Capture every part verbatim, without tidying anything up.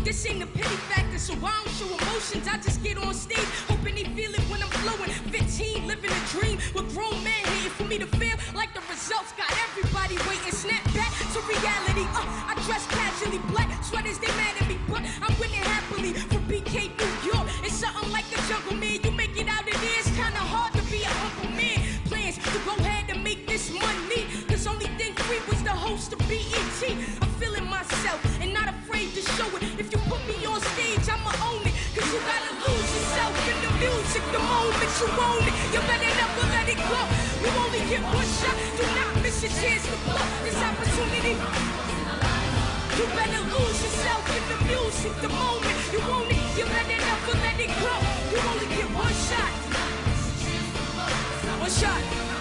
this ain't a pity factor, so I don't show emotions. I just get on stage, hoping they feel it when I'm flowing. fifteen, living a dream with grown men hating for me to feel like the results got everybody waiting. Snap back to reality. Uh, I dress casually, black sweaters, they mad at me, but I'm winning happily from B K, New York. It's something like the jungle, man. You make it out of there, it's kinda hard to be a humble man. Plans to go ahead and make this money, cause only thing free was the host of B E T. I'm feeling myself and not afraid to show it. If you put me on stage, I'ma own it, cause you gotta lose yourself in the music. The moment you own it, you better never let it go. You only get one shot, do not miss your chance to blow this opportunity. You better lose yourself in the music. The moment you own it, you better never let it go. You only get one shot. One shot.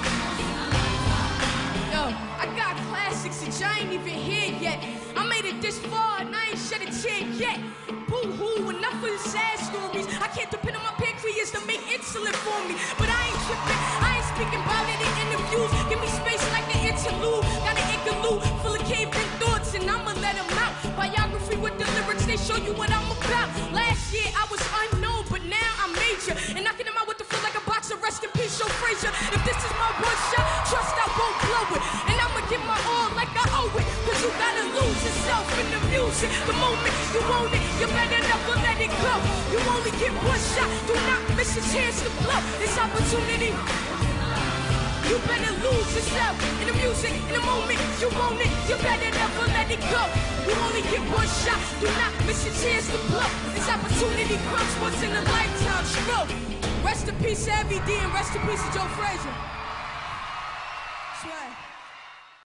Yo, I got classics that y'all ain't even here yet. I made it this far and I ain't shed a tear yet. Boo-hoo, enough of the sad stories. I can't depend on my pancreas to make insulin for me. But I ain't tripping, I ain't speaking about it in interviews. Give me space like the interlude. Got an igloo full of cave-in thoughts and I'ma let them out. Biography with the lyrics, they show you what I'm about. Last year I was unknown, but now I'm major. And knocking them out with the flow like a boxer. Rest in peace, Joe Frazier. If this is my one shot, trust I won't blow it. And I'ma give my all like I owe it. Cause you gotta lose yourself in the music. The moment you own it, you better never let it go. You only get one shot, do not miss a chance to blow this opportunity. You better lose yourself in the music. In the moment you own it, you better never let it go. You only get one shot, do not miss your chance to blow this opportunity. Comes once in a lifetime, stroke. Rest in peace, Heavy D, and rest in peace to Joe Frazier. Swag.